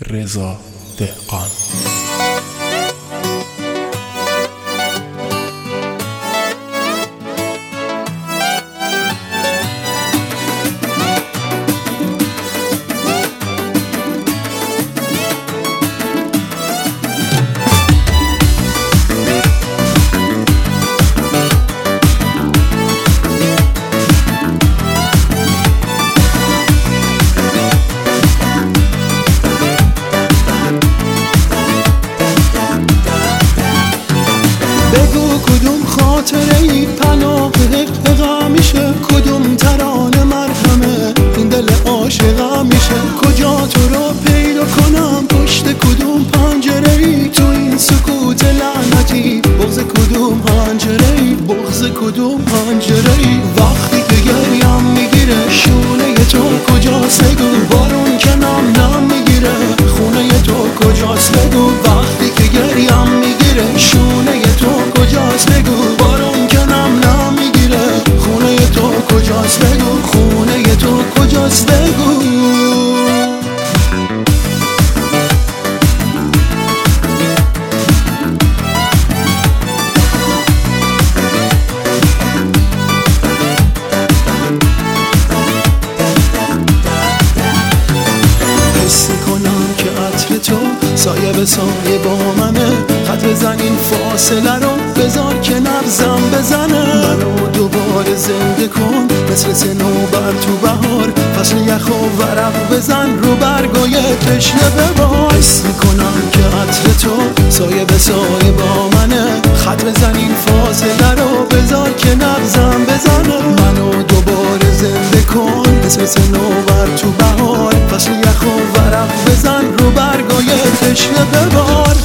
رضا دهقان. بگو کدوم خاطره ای پناه حق میشه، کدوم ترانه مرهمه این دل عاشقم میشه. کجا تو رو پیدا کنم، پشت کدوم پنجره ای، تو این سکوت لعنتی بغض کدوم پنجره ای، بغض کدوم پنجره ای. وقتی که گریم میگیره شونه تو کجاست بگو، بارون که نم میگیره خونه تو کجاست بگو. وقتی که گریم میگیره شونه تو کجاست بگو، بارون که نم میگیره خونه تو کجاست بگو، خونه تو کجاست بگو. تو سایه به سایه با منه، خط بزن این فاصله رو بذار که نبضم بزنه. منو دوباره زنده کن مثل صنوبر تو بهار، فصل یخ و ورق بزن رو برگای تشنه ببار. حس میکنم که عطر تو سایه به سایه با منه، خط بزن این فاصله رو بذار که نبضم بزنه. منو دوباره زنده کن مثل صنوبر تو بهار، فصل یخ و ورق بزن رو برگای تشنه ببار.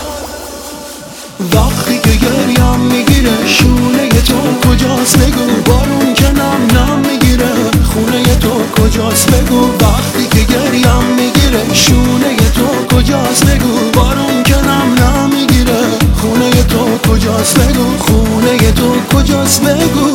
وقتی که گریم میگیره شونه تو کجاست بگو، بارون که نم میگیره خونه تو کجاست بگو. وقتی که گریم میگیره شونه تو کجاست بگو، بارون که نم میگیره خونه تو کجاست بگو، خونه تو کجاست بگو.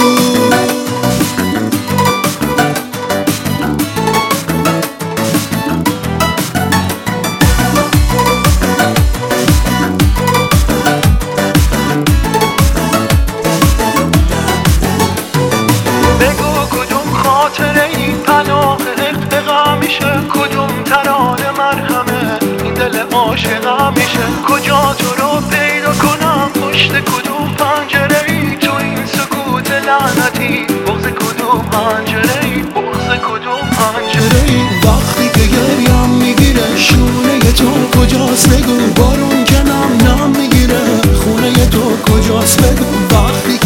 کدوم ترانه مرهمه این دل عاشقم میشه. کجا تو رو پیدا کنم، پشت کدوم پنجره ای، تو این سکوت لعنتی بغض کدوم پنجره ای، بغض کدوم پنجره ای. وقتی که گریم میگیره شونه تو کجاست بگو، بارون که نم میگیره خونه تو کجاست بگو. وقتی